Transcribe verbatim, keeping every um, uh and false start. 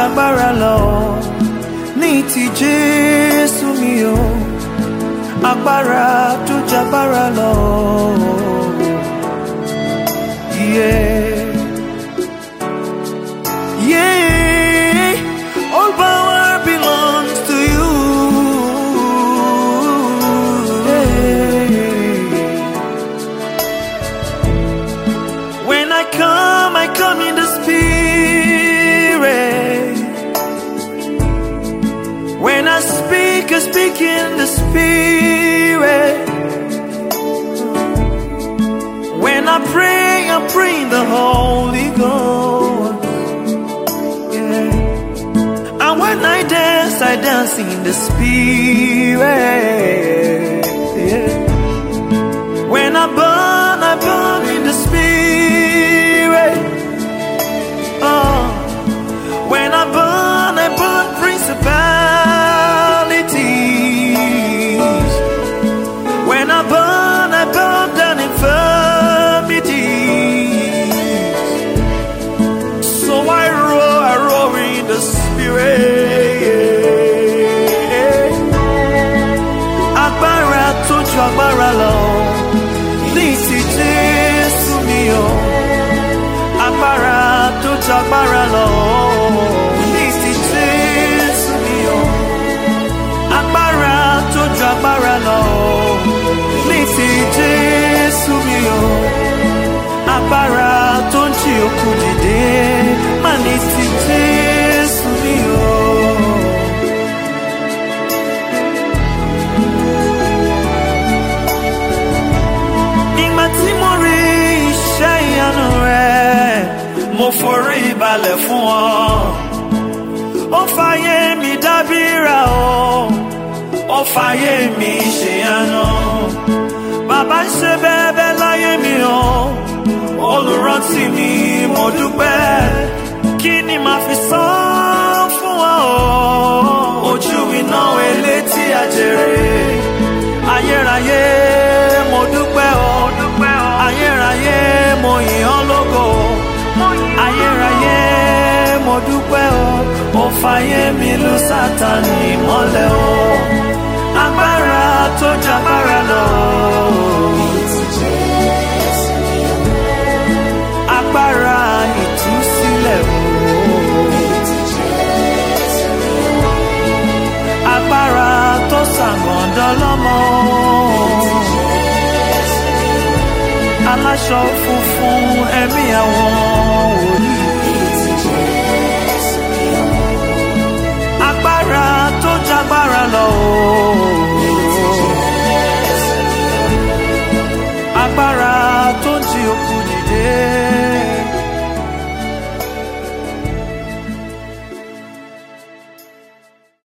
jagbára lọ ní ti Jésù mi o agbára tó jagbára lọ. Yeah. Yeah, all power belongs to you. Yeah. When I come, I come in the Spirit. When I speak, I speak in the Spirit. When I pray, I pray in the Holy Ghost. Yeah. And when I dance, I dance in the Spirit. Yeah. When I burn, I burn in the Spirit. Oh. When I burn, I burn principalities. When I burn, I burn down infirmities. So I roar, I roar in the Spirit. Agbára tó ju agbára lọ, ní ti Jésù mi o. Agbára tó ju agbára lọ, ní ti Jésù mi o. Agbára tó ju agbára lọ, ní ti Jésù mi o. Agbára tó ń jí òkú dìde, má ní ti Jésù mi o. Nígbà tí mo rí iṣẹ́ ìyanu rẹ̀, mo forí balẹ̀ fún ọ. Ó fàyè mi dábìrà o, ó fàyè mi ṣèyanu. Bàbá ń ṣe bẹ́ẹ̀ láyé mi o, olùrántí mi mo dúpẹ́. Kí ni màá fi san fún ọ? Ojú iná elétí àjèrè. Ayérayé mo dúpẹ́ o, ayérayé mo yìn ọ́ lógo. Ayérayé mo dúpẹ́ o, ó fàyè mi lu Sátánì mọ́lẹ̀ o. Agbára tó jagbára lọ. Agbára ìtúsílẹ̀ o. Agbára tó ṣàgàndọ́ lọ́mọ. Aláṣọ funfun ẹ̀mí àwọn.